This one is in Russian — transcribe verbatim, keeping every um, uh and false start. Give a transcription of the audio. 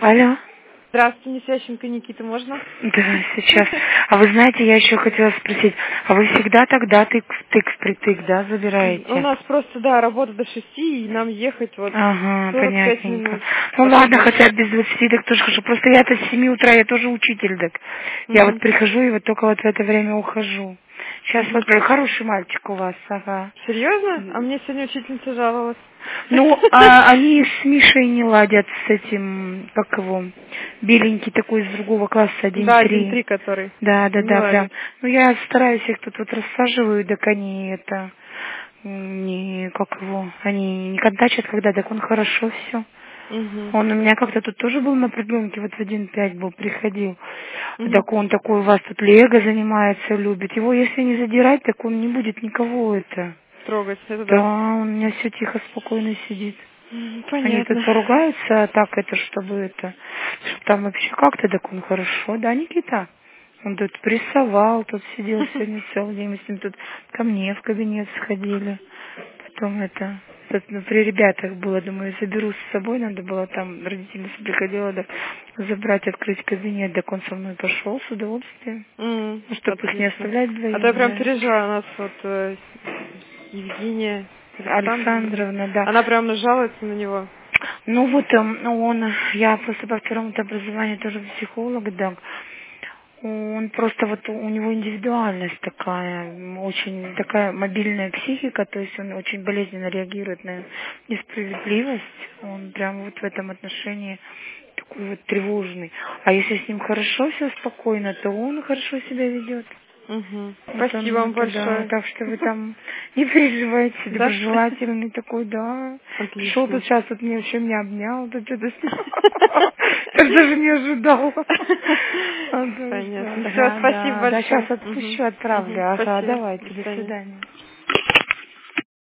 Алло. Здравствуйте, Несвященко Никита, можно? Да, сейчас. А вы знаете, я еще хотела спросить, а вы всегда тогда тык тык впритык, да, забираете? У нас просто, да, работа до шести, и нам ехать вот Ага, сорок пять понятненько. минут. Ну Потом ладно, больше. хотя без двадцати так тоже хорошо. Просто я-то с семи утра, я тоже учитель, так. Я вот Мгм. прихожу и вот только вот в это время ухожу. Сейчас Мгм. вот э, хороший мальчик у вас, ага. Серьезно? А мне сегодня учительница жаловалась. Ну, а они с Мишей не ладят с этим, как его, беленький такой из другого класса, один Да, один три. три, который. Да, да, Не да, прям. ладит. Ну, я стараюсь их тут вот рассаживаю, так они это, м, не, как его, они не контачат когда, так он хорошо все. Угу. Он у меня как-то тут тоже был на продленке, вот в один пять был, приходил. Угу. Так он такой у вас тут лего занимается, любит. Его если не задирать, так он не будет никого это. Трогать, это Да, да. он у меня все тихо, спокойно сидит. М, Они тут Понятно. поругаются, а так это, чтобы это, чтобы там вообще как-то, так он хорошо, да, Никита? Он тут прессовал, тут сидел сегодня целый день, мы с ним тут ко мне в кабинет сходили. Потом это, тут, ну, при ребятах было, думаю, заберу с собой, надо было там, родительница приходила, да, забрать, открыть кабинет, так он со мной пошел с удовольствием. М, Ну, чтобы их не Отлично. оставлять А то я вдвоем, прям да. переживаю, у нас вот э, Евгения Александровна, Александровна, да. она прям жалуется на него. Ну вот эм, ну, он, я просто по второму образованию тоже психолог, да. Он просто вот у него индивидуальность такая, м, очень такая мобильная психика, то есть он очень болезненно реагирует на несправедливость. Он прям вот в этом отношении такой вот тревожный. А если с ним хорошо, все спокойно, то он хорошо себя ведет. Угу. Вот Спасибо он вам это, да, большое. так что вы там не переживайте, Да? доброжелательный такой, да. Пришел тут Отлично. сейчас, вот мне вообще меня обнял, тут что-то я даже не ожидала. А, да, Понятно. что, Все, ага, спасибо да, да, сейчас большое. Угу. отпущу, отправлю. Угу. Ага, Спасибо. давайте, До до свидания. свидания.